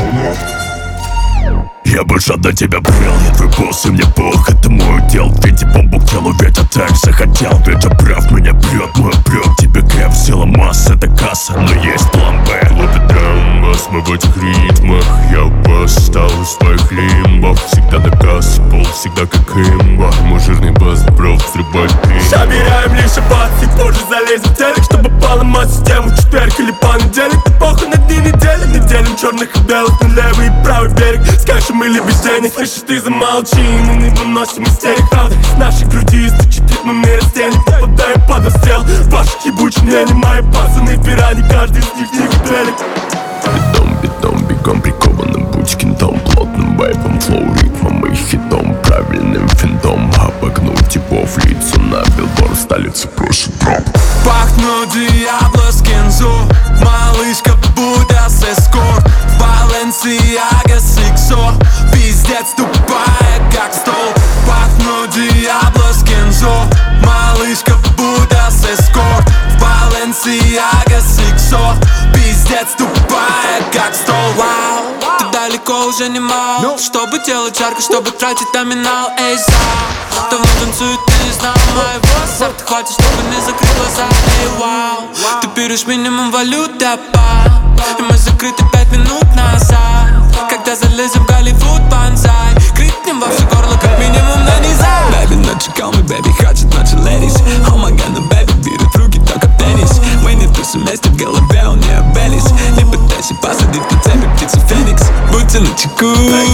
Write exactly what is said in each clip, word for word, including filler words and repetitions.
Я бы жадно тебя брал, я твой босс и мне бог, это мой удел. Ведь бомбу к телу, ведь я так захотел. Ведь я прав, меня прет мой бред. Тебе кэп, сила масса, это касса, но есть план Б. Лопит драм-бас, мы в этих ритмах. Я восстал из твоих лимбов. Всегда на кассе, пол всегда как имба. Мой жирный бас, бро, взрывай пин. Собираем лишь бац, и позже залезем в телек, чтобы поломать систему в четверг или понедельник. Да похуй на дни недели, не делим черных и белых на левый и правый берег. Скажем или без денег, слышишь, ты замолчи, мы не выносим истерик. Правда, с нашей груди стучит ритмами растений. Попадаем под обстрел, ваших ебучих мнений. Мои пацаны пирани, каждый из них тихий велик. Бедом, бедом, бегом прикованным, будь кентом, плотным вайбом, флоу, ритмом и хитом, правильным финтом. Обогнуть типов лицу на билборд, столица просит дроп. Пахну Диабло с Кензо, малышка Будда с эскорт, Баленсиага с Иксо, пиздец тупая как стол. Пахну Диабло с Кензо, малышка Будда с эскорт, Баленсиага с Иксо, пиздец тупая как стол. Вау, ты далеко уже не мал, чтобы делать жарко, чтобы тратить номинал. Эй, за, давно танцует, ты не знал моего сорта. Хватит, чтобы не закрыть глаза. Эй, вау, ты берешь минимум валют, да, па. И мы закрыты пять минут назад. Когда залезем в Голливуд, банзай, крикнем во все горло, как минимум на низах. Baby, not you call me, baby, хочет ночи ladies. Oh my god, no baby, берет в руки только теннис. Мы не тусим вместе, в голове у нее белис. Не пытайся посадить на цепи птицу Феникс. Будьте начеку,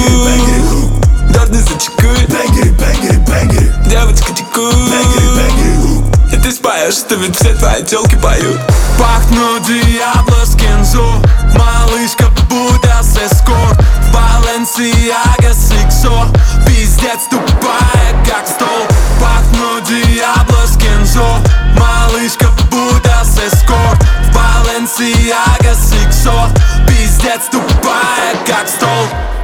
дорны зачекует. Девочка чекует, и ты спаешь, что ведь все твои тёлки поют. Пахну Диабло с Кензо, малышка Будда с эскорт, Баленсиага с Иксо, пиздец тупая как стол. Пахну Диабло с Кензо, малышка Будда с эскорт, Баленсиага с Иксо, пиздец тупая как стол.